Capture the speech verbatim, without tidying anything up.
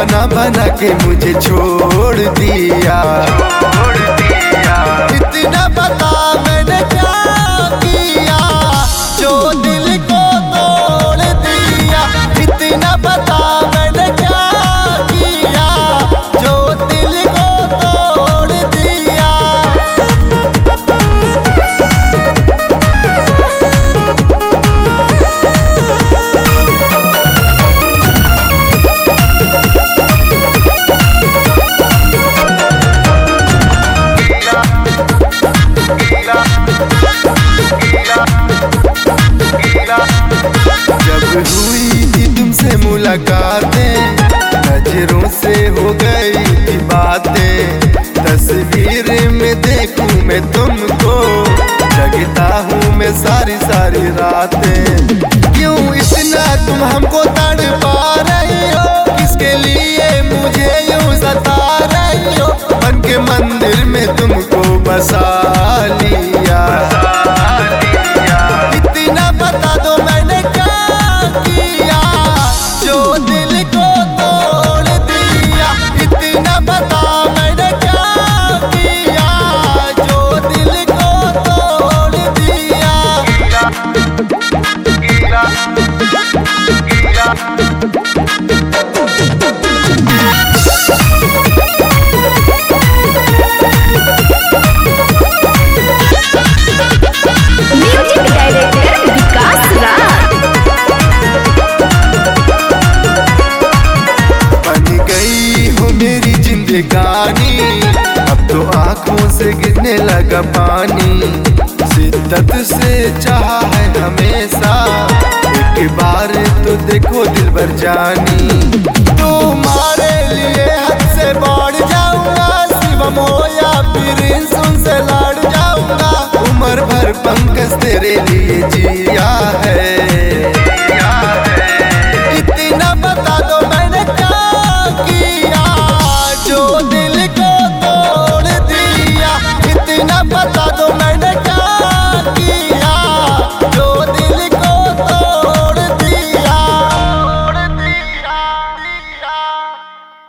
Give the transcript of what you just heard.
दीवाना बना के मुझे छोड़ दिया छोड़ दिया। इतना बता मैंने क्या किया जो दिल को तोड़ दिया। इतना बता मैंने क्या किया जो दिल को तोड़ दिया। जब हुई थी तुमसे मुलाकातें नजरों से हो गई थी बातें। तस्वीर में देखूं मैं तुमको जगता हूँ मैं सारी सारी रातें। क्यों इतना तुम हमको तड़पा रही हो, किसके लिए मुझे यूं सता रही हो। बन के मंदिर में तुमको बसा लिया। इतना बता दो मैंने क्या किया जो दिल को तोड़ दिया। इतना बता मैंने क्या किया जो दिल को तोड़ दिया। Music director Vikas Raj. बन गई हो मेरी जिंदगानी, अब तो आंखों से गिरने लगा पानी। शिद्दत से चाहा है हमेशा, एक बार तो देखो दिल भर जानी। तुम्हारे लिए हद से बढ़ जाऊंगा, शिवम हो या फिर उनसे लड़ जाऊंगा। उम्र भर पंकज तेरे लिए जिया है।